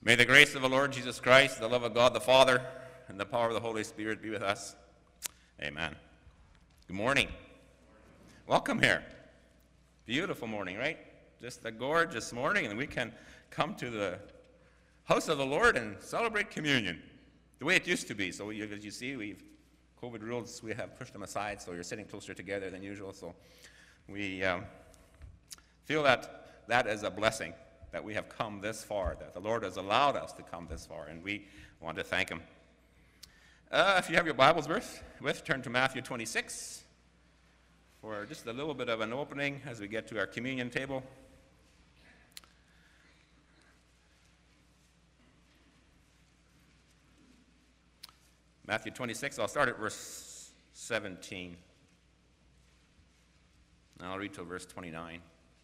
May the grace of the Lord Jesus Christ, the love of God the Father, and the power of the Holy Spirit be with us. Amen. Good morning. Welcome here. Beautiful morning, right? Just a gorgeous morning, and we can come to the house of the Lord and celebrate communion the way it used to be. So as you see, COVID rules, we have pushed them aside, so you're sitting closer together than usual. So we feel that is a blessing, that we have come this far, that the Lord has allowed us to come this far, and we want to thank him. If you have your Bibles with, turn to Matthew 26 for just a little bit of an opening as we get to our communion table. Matthew 26, I'll start at verse 17. And I'll read till verse 29.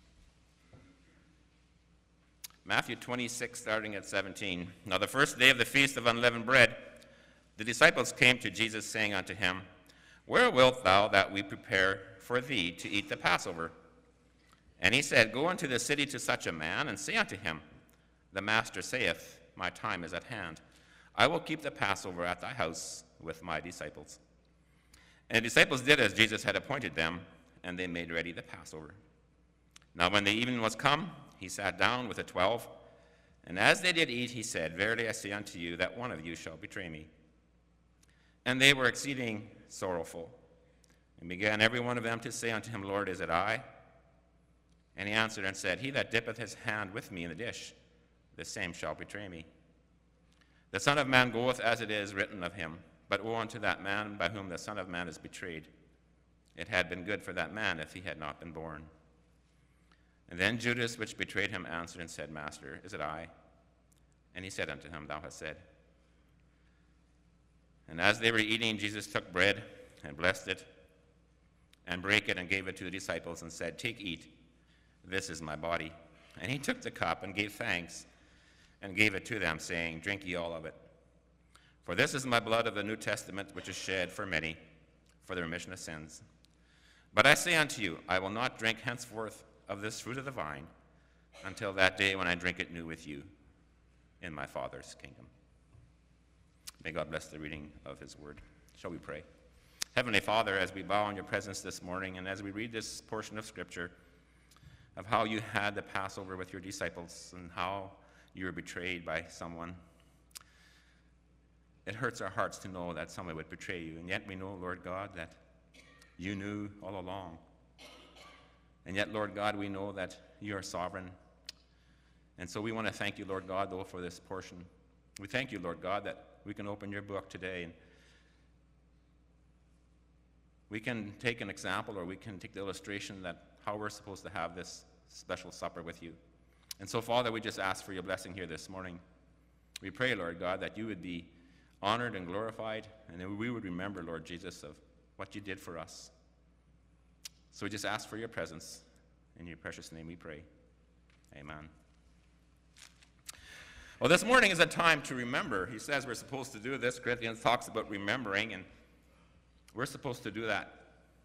Matthew 26, starting at 17. Now the first day of the feast of unleavened bread, the disciples came to Jesus, saying unto him, Where wilt thou that we prepare for thee to eat the Passover? And he said, Go unto the city to such a man, and say unto him, The Master saith, My time is at hand. I will keep the Passover at thy house with my disciples. And the disciples did as Jesus had appointed them, and they made ready the Passover. Now when the evening was come, he sat down with the 12, and as they did eat, he said, Verily I say unto you, that one of you shall betray me. And they were exceeding sorrowful, and began every one of them to say unto him, Lord, is it I? And he answered and said, He that dippeth his hand with me in the dish, the same shall betray me. The Son of Man goeth as it is written of him, but woe unto that man by whom the Son of Man is betrayed. It had been good for that man if he had not been born. And then Judas, which betrayed him, answered and said, Master, is it I? And he said unto him, Thou hast said. And as they were eating, Jesus took bread and blessed it, and brake it, and gave it to the disciples, and said, Take, eat, this is my body. And he took the cup and gave thanks, and gave it to them, saying, Drink ye all of it. For this is my blood of the New Testament, which is shed for many, for the remission of sins. But I say unto you, I will not drink henceforth of this fruit of the vine, until that day when I drink it new with you in my Father's kingdom. May God bless the reading of his word. Shall we pray? Heavenly Father, as we bow in your presence this morning, and as we read this portion of Scripture of how you had the Passover with your disciples and how you were betrayed by someone, it hurts our hearts to know that someone would betray you. And yet we know, Lord God, that you knew all along. And yet, Lord God, we know that you are sovereign. And so we want to thank you, Lord God, though, for this portion. We thank you, Lord God, that we can open your book today and we can take an example, or we can take the illustration that how we're supposed to have this special supper with you. And so, Father, we just ask for your blessing here this morning. We pray, Lord God, that you would be honored and glorified, and that we would remember, Lord Jesus, of what you did for us. So we just ask for your presence. In your precious name we pray. Amen. Well, this morning is a time to remember. He says we're supposed to do this. Corinthians talks about remembering, and we're supposed to do that.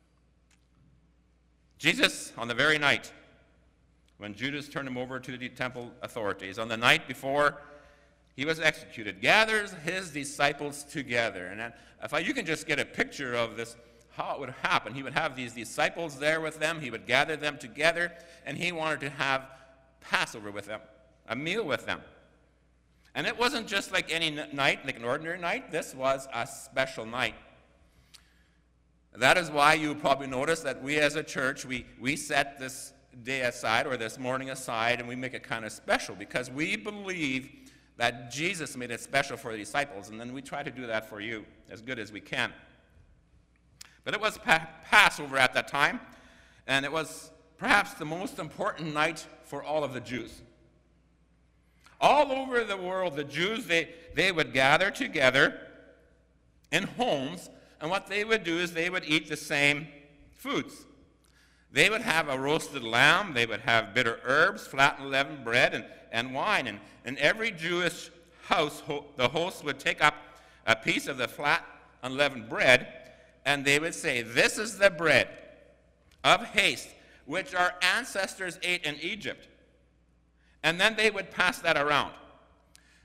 Jesus, on the very night when Judas turned him over to the temple authorities, on the night before he was executed, gathers his disciples together. And if you can just get a picture of this, how it would happen. He would have these disciples there with them. He would gather them together, and he wanted to have Passover with them, a meal with them. And it wasn't just like any night, like an ordinary night. This was a special night. That is why you probably notice that we as a church, we set this day aside, or this morning aside, and we make it kind of special, because we believe that Jesus made it special for the disciples, and then we try to do that for you as good as we can. But it was Passover at that time, and it was perhaps the most important night for all of the Jews. All over the world, the Jews, they would gather together in homes, and what they would do is they would eat the same foods. They would have a roasted lamb, they would have bitter herbs, flattened leavened bread, and wine. And in every Jewish house, the host would take up a piece of the flat unleavened bread, and they would say, This is the bread of haste, which our ancestors ate in Egypt. And then they would pass that around.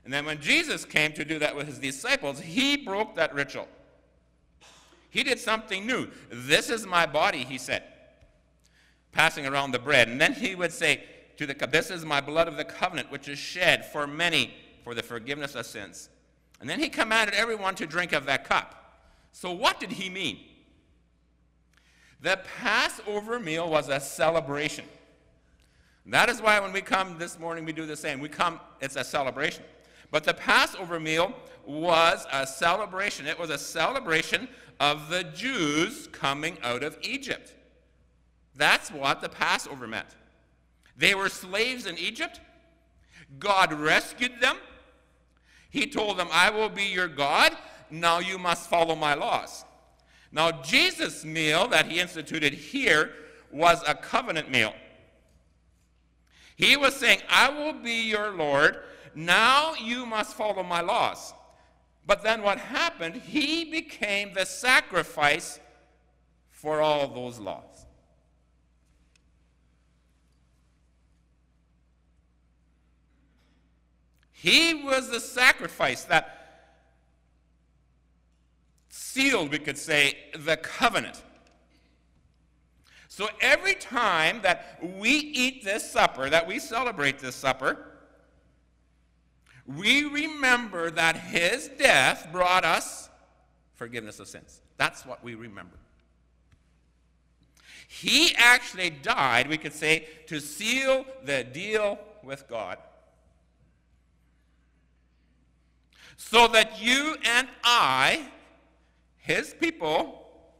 And then when Jesus came to do that with his disciples, he broke that ritual. He did something new. This is my body, he said, passing around the bread. And then he would say to the cup, this is my blood of the covenant, which is shed for many for the forgiveness of sins. And then he commanded everyone to drink of that cup. So what did he mean? The Passover meal was a celebration. That is why when we come this morning, we do the same. We come, it's a celebration. But the Passover meal was a celebration. It was a celebration of the Jews coming out of Egypt. That's what the Passover meant. They were slaves in Egypt. God rescued them. He told them, I will be your God. Now you must follow my laws. Now Jesus' meal that he instituted here was a covenant meal. He was saying, I will be your Lord. Now you must follow my laws. But then what happened? He became the sacrifice for all those laws. He was the sacrifice that sealed, we could say, the covenant. So every time that we eat this supper, that we celebrate this supper, we remember that his death brought us forgiveness of sins. That's what we remember. He actually died, we could say, to seal the deal with God. So that you and I, his people,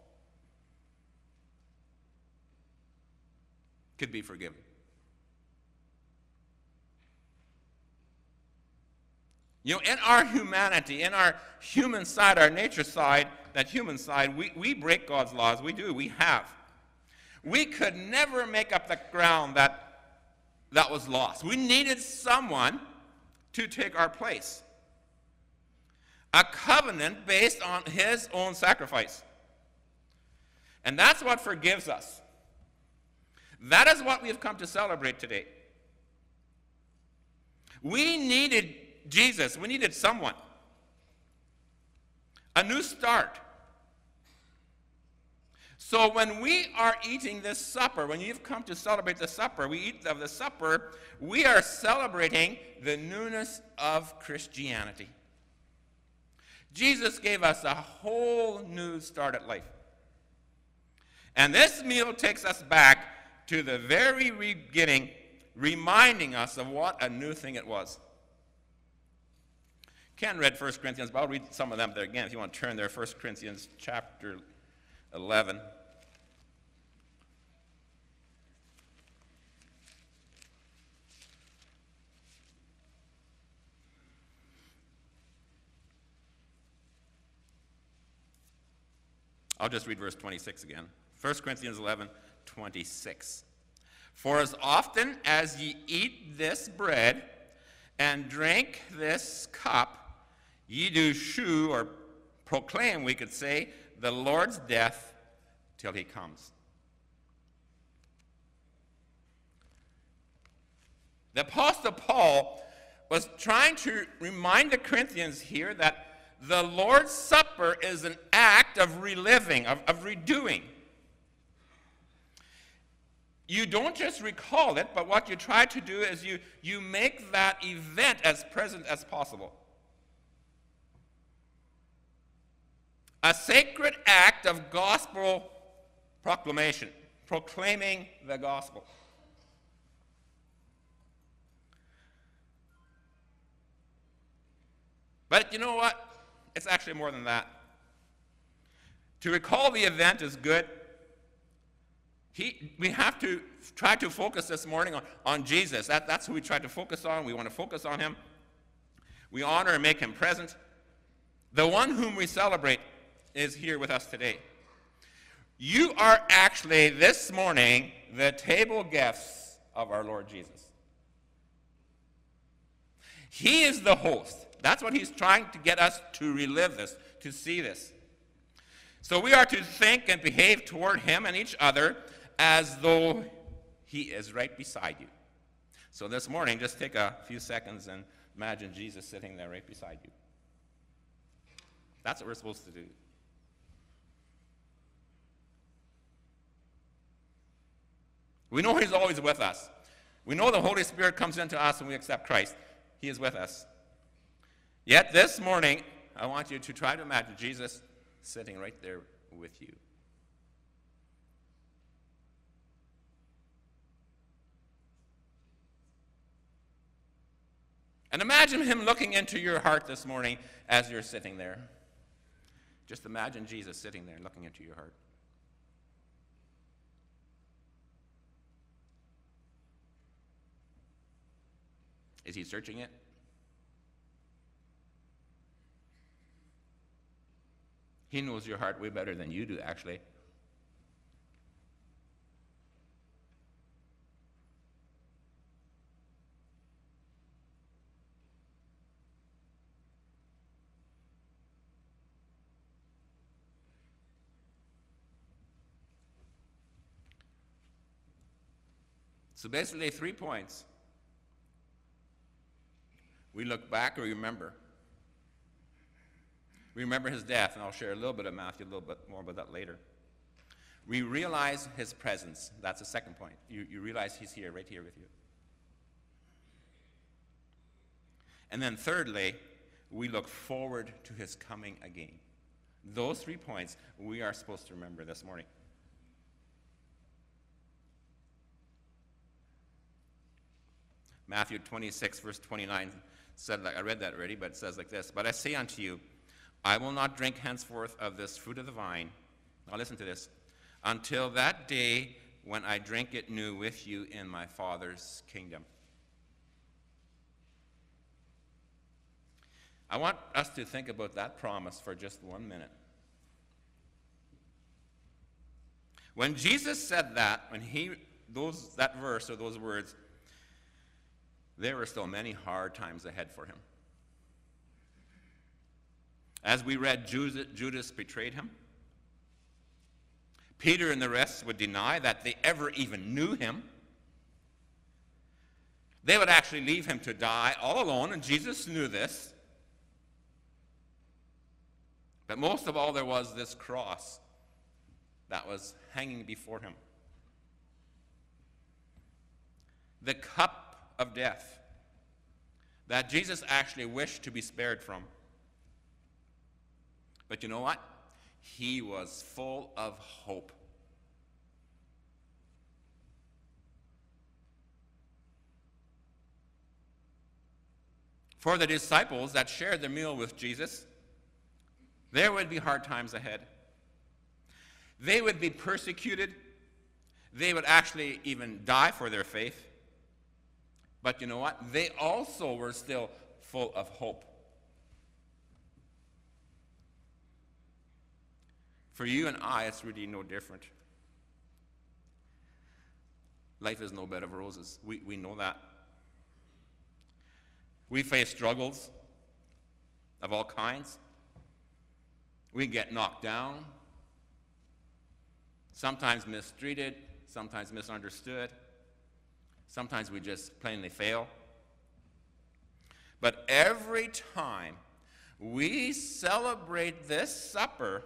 could be forgiven. You know, in our humanity, in our human side, our nature side, that human side, we break God's laws. We do. We have. We could never make up the ground that was lost. We needed someone to take our place. A covenant based on his own sacrifice. And that's what forgives us. That is what we have come to celebrate today. We needed Jesus. We needed someone. A new start. So when we are eating this supper, when you've come to celebrate the supper, we eat of the supper, we are celebrating the newness of Christianity. Jesus gave us a whole new start at life. And this meal takes us back to the very beginning, reminding us of what a new thing it was. Ken read 1 Corinthians, but I'll read some of them there again if you want to turn there. 1 Corinthians chapter 11. I'll just read verse 26 again. 1 Corinthians 11, 26. For as often as ye eat this bread and drink this cup, ye do shew or proclaim, we could say, the Lord's death till he comes. The Apostle Paul was trying to remind the Corinthians here that the Lord's Supper is an act of reliving, of redoing. You don't just recall it, but what you try to do is you make that event as present as possible. A sacred act of gospel proclamation, proclaiming the gospel. But you know what? It's actually more than that. To recall the event is good. We have to try to focus this morning on Jesus. That's who we try to focus on. We want to focus on him. We honor and make him present. The one whom we celebrate is here with us today. You are actually this morning the table guests of our Lord Jesus. He is the host. That's what he's trying to get us to relive this, to see this. So we are to think and behave toward him and each other as though he is right beside you. So this morning, just take a few seconds and Imagine Jesus sitting there right beside you. That's what we're supposed to do. We know he's always with us. We know the Holy Spirit comes into us when we accept Christ. He is with us. Yet this morning, I want you to try to imagine Jesus sitting right there with you. And imagine him looking into your heart this morning as you're sitting there. Just imagine Jesus sitting there looking into your heart. Is he searching it? He knows your heart way better than you do, actually. So basically 3 points. We look back or remember. We remember his death, and I'll share a little bit of Matthew, a little bit more about that later. We realize his presence. That's the second point. You realize he's here, right here with you. And then thirdly, we look forward to his coming again. Those 3 points we are supposed to remember this morning. Matthew 26, verse 29 said, like I read that already, but it says like this, "But I say unto you, I will not drink henceforth of this fruit of the vine," now listen to this, "until that day when I drink it new with you in my Father's kingdom." I want us to think about that promise for just 1 minute. When Jesus said that, that verse or those words, there were still many hard times ahead for him. As we read, Judas betrayed him. Peter and the rest would deny that they ever even knew him. They would actually leave him to die all alone, and Jesus knew this. But most of all, there was this cross that was hanging before him. The cup of death that Jesus actually wished to be spared from. But you know what? He was full of hope. For the disciples that shared the meal with Jesus, there would be hard times ahead. They would be persecuted. They would actually even die for their faith. But you know what? They also were still full of hope. For you and I, it's really no different. Life is no bed of roses. We know that. We face struggles of all kinds. We get knocked down, sometimes mistreated, sometimes misunderstood. Sometimes we just plainly fail. But every time we celebrate this supper,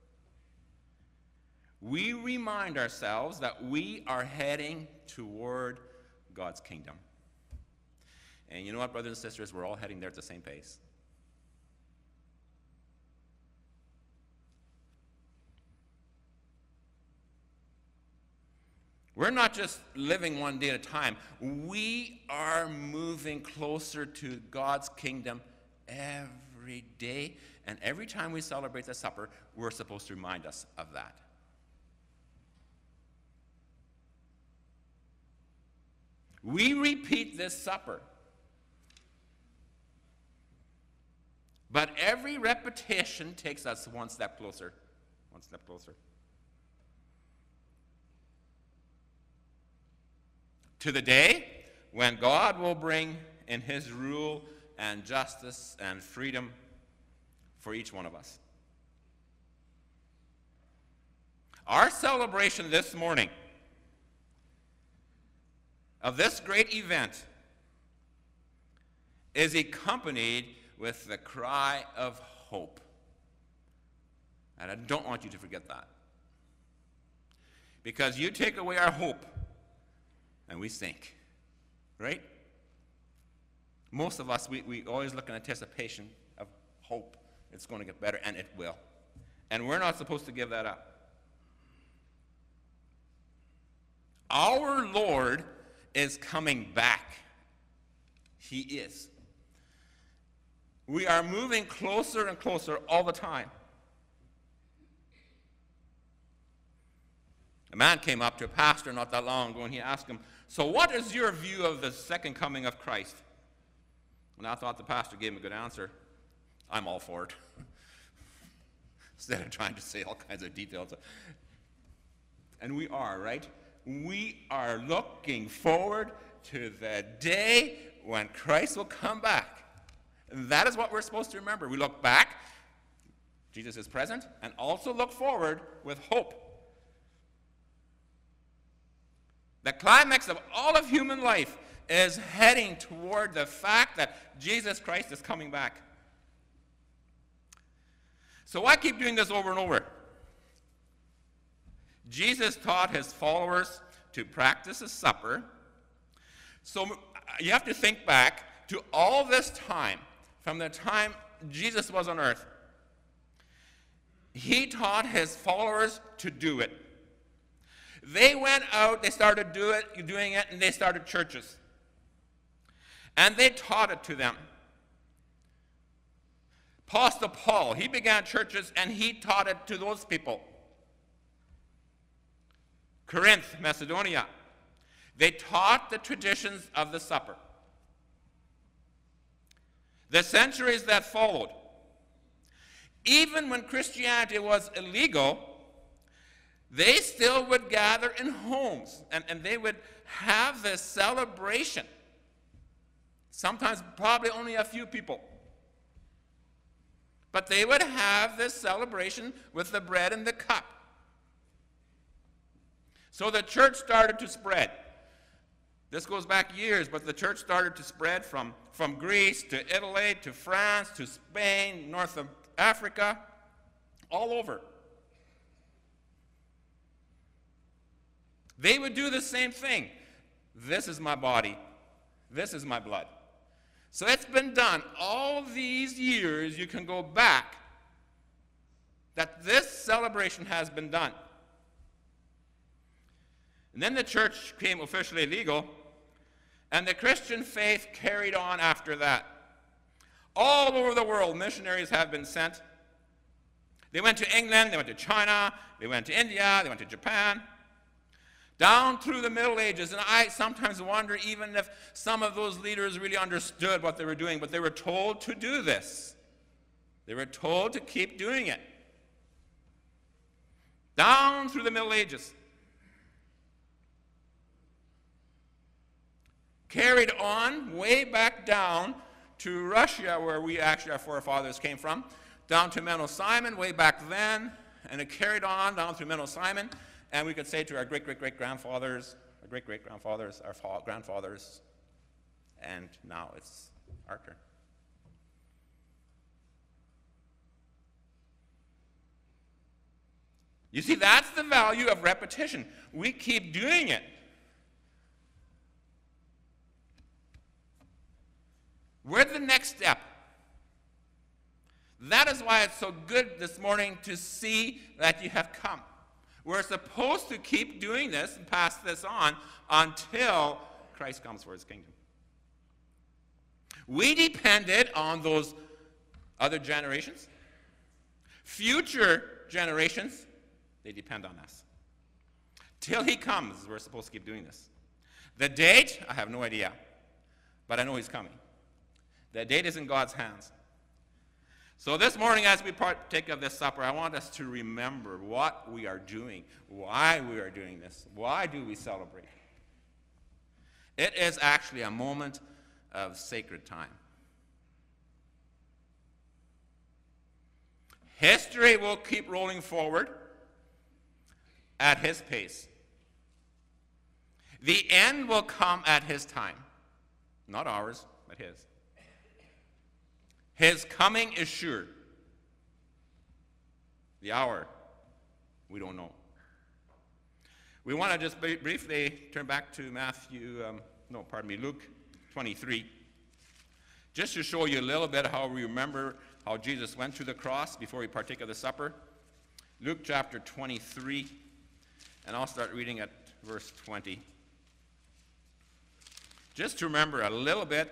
we remind ourselves that we are heading toward God's kingdom. And you know what, brothers and sisters? We're all heading there at the same pace. We're not just living one day at a time. We are moving closer to God's kingdom every day. And every time we celebrate the supper, we're supposed to remind us of that. We repeat this supper. But every repetition takes us one step closer. One step closer. To the day when God will bring in his rule and justice and freedom for each one of us. Our celebration this morning of this great event is accompanied with the cry of hope. And I don't want you to forget that. Because you take away our hope, and we sink. Right? Most of us, we always look in anticipation of hope. It's going to get better, and it will. And we're not supposed to give that up. Our Lord is coming back. He is. We are moving closer and closer all the time. A man came up to a pastor not that long ago, and he asked him, "So what is your view of the second coming of Christ?" And I thought the pastor gave him a good answer. "I'm all for it." Instead of trying to say all kinds of details. And we are, right? We are looking forward to the day when Christ will come back. And that is what we're supposed to remember. We look back, Jesus is present, and also look forward with hope. The climax of all of human life is heading toward the fact that Jesus Christ is coming back. So why keep doing this over and over? Jesus taught his followers to practice the supper. So you have to think back to all this time, from the time Jesus was on earth. He taught his followers to do it. They went out, they started doing it, and they started churches. And they taught it to them. Apostle Paul, he began churches, and he taught it to those people. Corinth, Macedonia, they taught the traditions of the supper. The centuries that followed, even when Christianity was illegal, they still would gather in homes, and they would have this celebration. Sometimes probably only a few people. But they would have this celebration with the bread and the cup. So the church started to spread. This goes back years, but the church started to spread from Greece to Italy to France to Spain, north of Africa, all over. They would do the same thing. This is my body. This is my blood. So it's been done all these years. You can go back that this celebration has been done. And then the church became officially legal, and the Christian faith carried on after that. All over the world, missionaries have been sent. They went to England, they went to China, they went to India, they went to Japan, down through the Middle Ages. And I sometimes wonder even if some of those leaders really understood what they were doing, but they were told to do this. They were told to keep doing it. Down through the Middle Ages. Carried on way back down to Russia, where we actually, our forefathers came from, down to Menno Simon way back then, and it carried on down through Menno Simon, and we could say to our great-great-great-grandfathers, our great-great-grandfathers, our grandfathers, and now it's our turn. You see, that's the value of repetition. We keep doing it. We're the next step. That is why it's so good this morning to see that you have come. We're supposed to keep doing this and pass this on until Christ comes for his kingdom. We depended on those other generations. Future generations, they depend on us. Till he comes, we're supposed to keep doing this. The date, I have no idea, but I know he's coming. The date is in God's hands. So this morning, as we partake of this supper, I want us to remember what we are doing, why we are doing this, why do we celebrate. It is actually a moment of sacred time. History will keep rolling forward at his pace. The end will come at his time. Not ours, but his. His coming is sure. The hour, we don't know. We want to just briefly turn back to Luke 23, just to show you a little bit how we remember how Jesus went to the cross before we partake of the supper. Luke chapter 23, and I'll start reading at verse 20. Just to remember a little bit,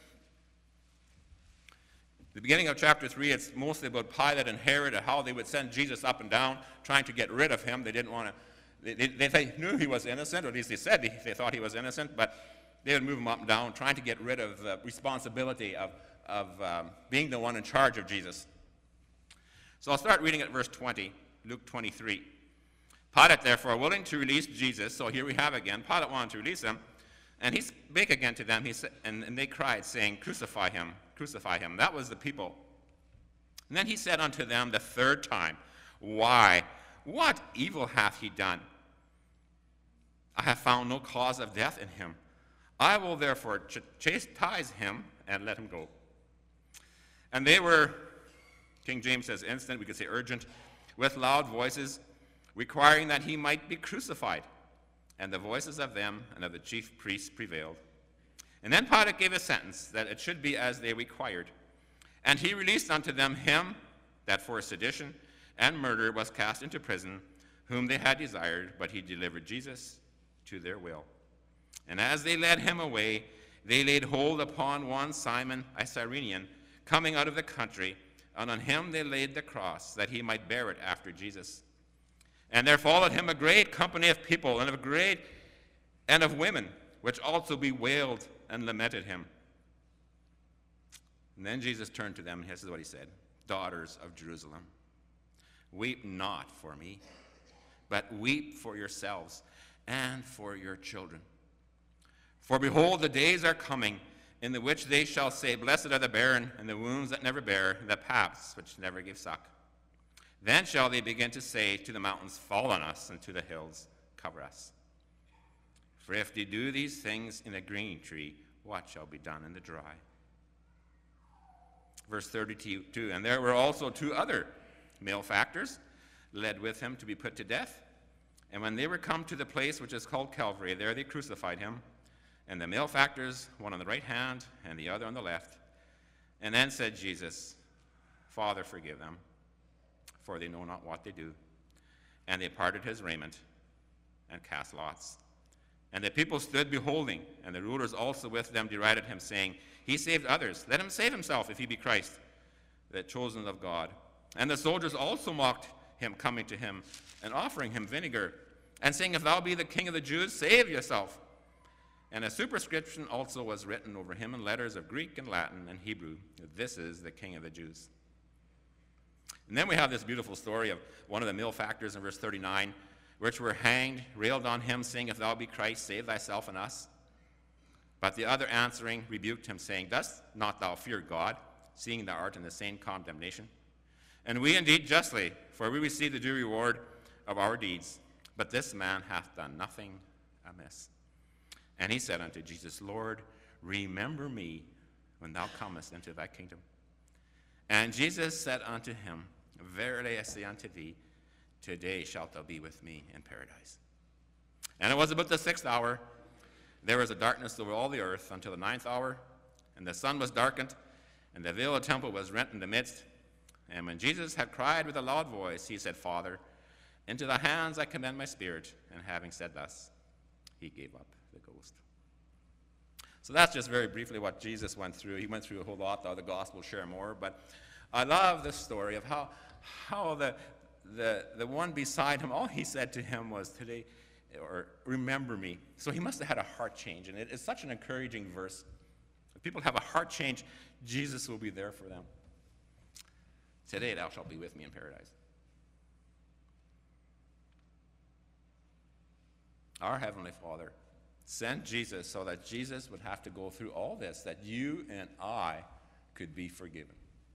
the beginning of chapter 3, it's mostly about Pilate and Herod and how they would send Jesus up and down, trying to get rid of him. They didn't want to, they knew he was innocent, or at least they said they thought he was innocent, but they would move him up and down, trying to get rid of the responsibility of being the one in charge of Jesus. So I'll start reading at verse 20, Luke 23. Pilate, therefore, willing to release Jesus, so here we have again, Pilate wanted to release him, and he spake again to them, and they cried, saying, Crucify him, crucify him. That was the people. And then he said unto them the third time, Why? What evil hath he done? I have found no cause of death in him. I will therefore chastise him and let him go. And they were, King James says instant, we could say urgent, with loud voices, requiring that he might be crucified. And the voices of them and of the chief priests prevailed. And then Pilate gave a sentence that it should be as they required. And he released unto them him that for sedition and murder was cast into prison, whom they had desired, but he delivered Jesus to their will. And as they led him away, they laid hold upon one Simon a Cyrenian, coming out of the country, and on him they laid the cross, that he might bear it after Jesus. And there followed him a great company of people, and of women, which also bewailed and lamented him. And then Jesus turned to them, and this is what he said, Daughters of Jerusalem, weep not for me, but weep for yourselves and for your children. For behold, the days are coming, in the which they shall say, Blessed are the barren, and the wombs that never bear, and the paps which never give suck. Then shall they begin to say to the mountains, Fall on us, and to the hills, cover us. For if they do these things in a green tree, what shall be done in the dry? Verse 32, and there were also two other malefactors led with him to be put to death. And when they were come to the place which is called Calvary, there they crucified him, and the malefactors, one on the right hand and the other on the left. And then said Jesus, Father, forgive them, for they know not what they do. And they parted his raiment and cast lots. And the people stood beholding, and the rulers also with them derided him, saying, He saved others. Let him save himself, if he be Christ, the chosen of God. And the soldiers also mocked him, coming to him, and offering him vinegar, and saying, If thou be the king of the Jews, save yourself. And a superscription also was written over him in letters of Greek and Latin and Hebrew, This is the King of the Jews. And then we have this beautiful story of one of the malefactors in verse 39, which were hanged, railed on him, saying, If thou be Christ, save thyself and us. But the other answering rebuked him, saying, Dost not thou fear God, seeing thou art in the same condemnation? And we indeed justly, for we receive the due reward of our deeds. But this man hath done nothing amiss. And he said unto Jesus, Lord, remember me when thou comest into thy kingdom. And Jesus said unto him, Verily I say unto thee, today shalt thou be with me in paradise. And it was about the 6th hour. There was a darkness over all the earth until the 9th hour, and the sun was darkened, and the veil of the temple was rent in the midst. And when Jesus had cried with a loud voice, he said, Father, into thy hands I commend my spirit. And having said thus, he gave up the ghost. So that's just very briefly what Jesus went through. He went through a whole lot. The other gospels share more, but I love this story of how the one beside him, all he said to him was, today, or remember me. So he must have had a heart change, and it's such an encouraging verse. If people have a heart change, Jesus will be there for them. Today thou shalt be with me in paradise. Our Heavenly Father sent Jesus so that Jesus would have to go through all this, that you and I could be forgiven.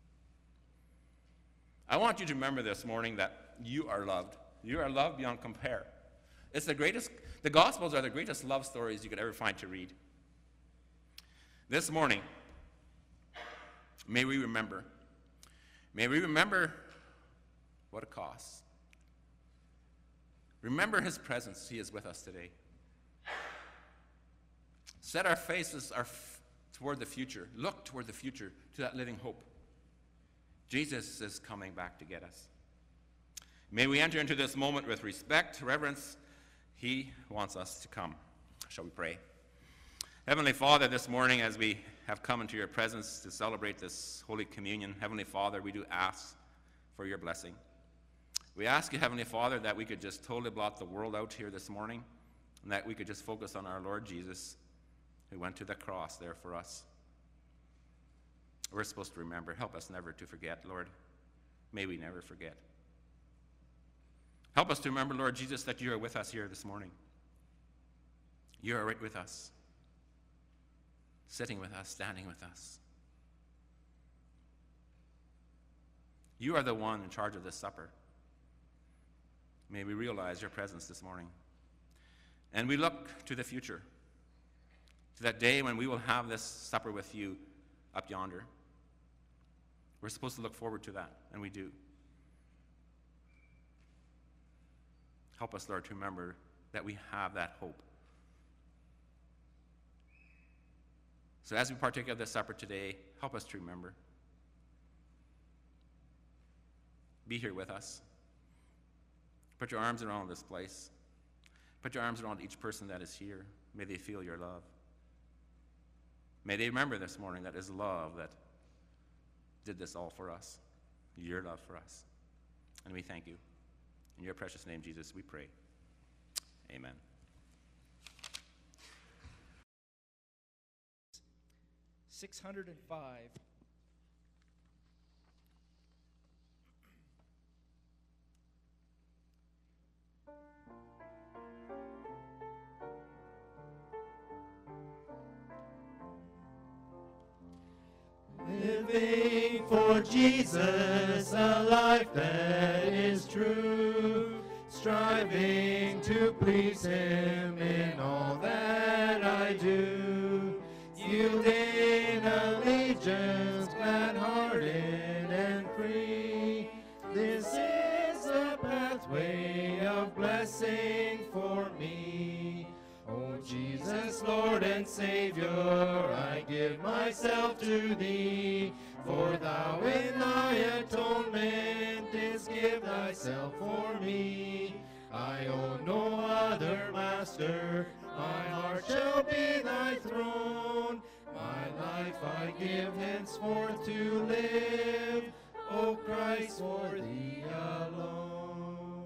I want you to remember this morning that you are loved. You are loved beyond compare. It's the Gospels are the greatest love stories you could ever find to read. This morning, May we remember. May we remember what it costs. Remember his presence. He is with us today. Set our faces toward the future. Look toward the future, to that living hope. Jesus is coming back to get us. May we enter into this moment with respect, reverence. He wants us to come. Shall we pray? Heavenly Father, this morning as we have come into your presence to celebrate this Holy Communion, Heavenly Father, we do ask for your blessing. We ask you, Heavenly Father, that we could just totally blot the world out here this morning, and that we could just focus on our Lord Jesus, who went to the cross there for us. We're supposed to remember. Help us never to forget, Lord. May we never forget. Help us to remember, Lord Jesus, that you are with us here this morning. You are right with us, sitting with us, standing with us. You are the one in charge of this supper. May we realize your presence this morning. And we look to the future, to that day when we will have this supper with you up yonder. We're supposed to look forward to that, and we do. Help us, Lord, to remember that we have that hope. So as we partake of this supper today, help us to remember. Be here with us. Put your arms around this place. Put your arms around each person that is here. May they feel your love. May they remember this morning that it is love that did this all for us, your love for us. And we thank you. In your precious name, Jesus, we pray. Amen. (605). Living for Jesus, a life that is true, striving to please him in all that I do, yielding allegiance, glad-hearted and free. This is a pathway of blessing for me. O Jesus, Lord and Savior, I give myself to thee, for thou in thy atonement didst give thyself for me. I own no other master, my heart shall be thy throne. My life I give henceforth to live, O Christ, for thee alone.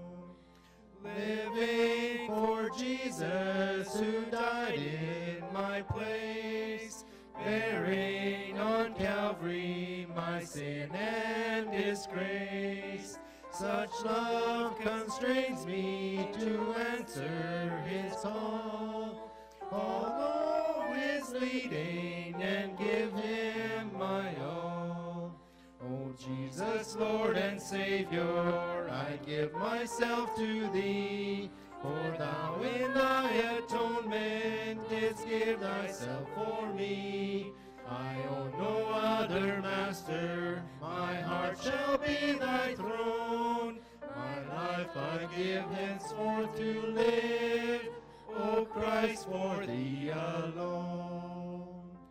Living for Jesus, who died in my place, bearing on Calvary my sin and disgrace. Such love constrains me to answer his call, follow his leading and give him my all. O Jesus, Lord and Savior, I give myself to thee, for thou in thy atonement didst give thyself for me. I own no other master, my heart shall be thy throne. My life I give henceforth to live, O Christ, for thee alone.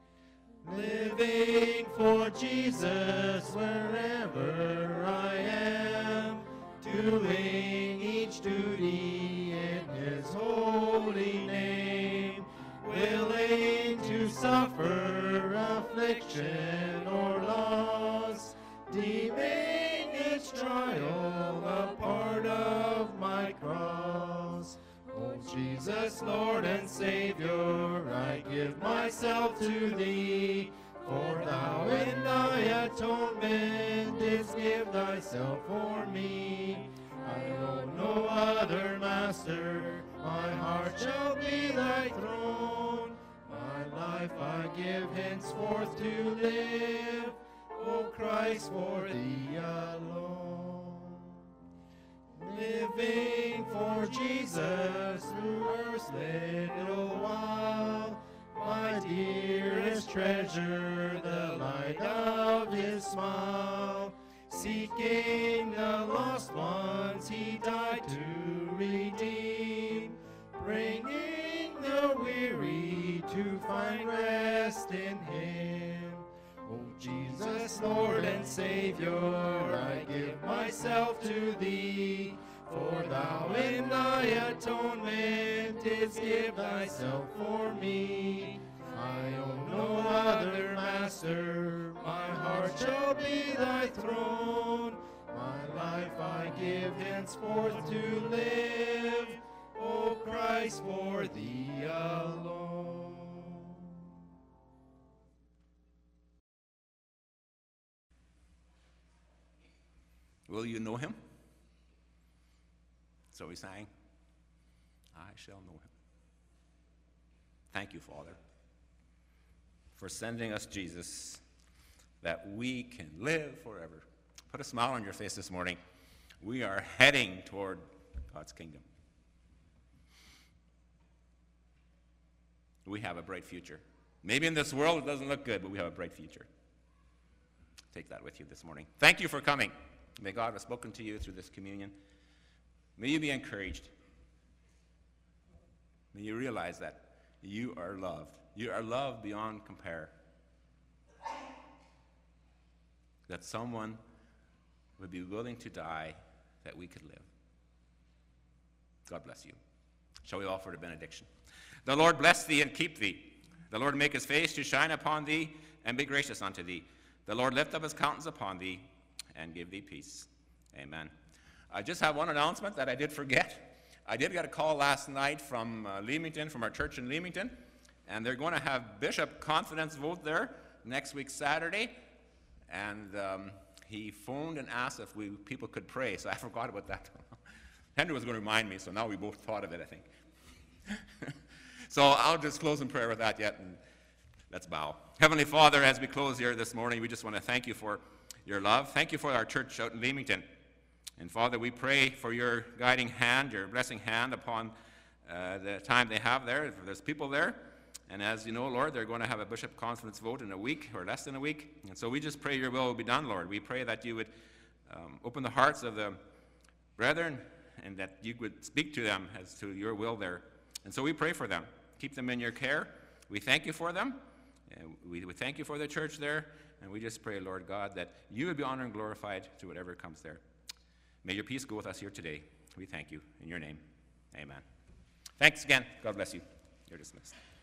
Living for Jesus wherever I am, doing each duty in his holy name, willing to suffer affliction or loss, deeming each trial a part of my cross. O Jesus, Lord and Savior, I give myself to thee, for thou in thy atonement didst give thyself for me. I know no other master, my heart shall be thy throne. My life I give henceforth to live, O Christ, for thee alone. Living for Jesus through earth's little while, my dearest treasure, the light of his smile. Seeking the lost ones, he died to redeem, bringing the weary to find rest in him. O Jesus, Lord and Savior, I give myself to thee, for thou in thy atonement didst give thyself for me. I own no other master, my heart shall be thy throne. My life I give henceforth to live, O Christ, for thee alone. Will you know him? So we sang, I shall know him. Thank you, Father, for sending us Jesus that we can live forever. Put a smile on your face this morning. We are heading toward God's kingdom. We have a bright future. Maybe in this world it doesn't look good, but we have a bright future. Take that with you this morning. Thank you for coming. May God have spoken to you through this communion. May you be encouraged. May you realize that you are loved. You are loved beyond compare. That someone would be willing to die that we could live. God bless you. Shall we offer the benediction? The Lord bless thee and keep thee. The Lord make his face to shine upon thee and be gracious unto thee. The Lord lift up his countenance upon thee and give thee peace. Amen. I just have one announcement that I did forget. I did get a call last night from Leamington, from our church in Leamington, and they're going to have Bishop confidence vote there next week Saturday. And he phoned and asked if people could pray, so I forgot about that. Henry was going to remind me, so now we both thought of it, I think. So I'll just close in prayer with that yet, and let's bow. Heavenly Father, as we close here this morning, we just want to thank you for your love. Thank you for our church out in Leamington. And Father, we pray for your guiding hand, your blessing hand upon the time they have there. There's people there. And as you know, Lord, they're going to have a bishop confidence vote in a week or less than a week. And so we just pray your will be done, Lord. We pray that you would open the hearts of the brethren and that you would speak to them as to your will there. And so we pray for them. Keep them in your care. We thank you for them. And we thank you for the church there. And we just pray, Lord God, that you would be honored and glorified through whatever comes there. May your peace go with us here today. We thank you in your name. Amen. Thanks again. God bless you. You're dismissed.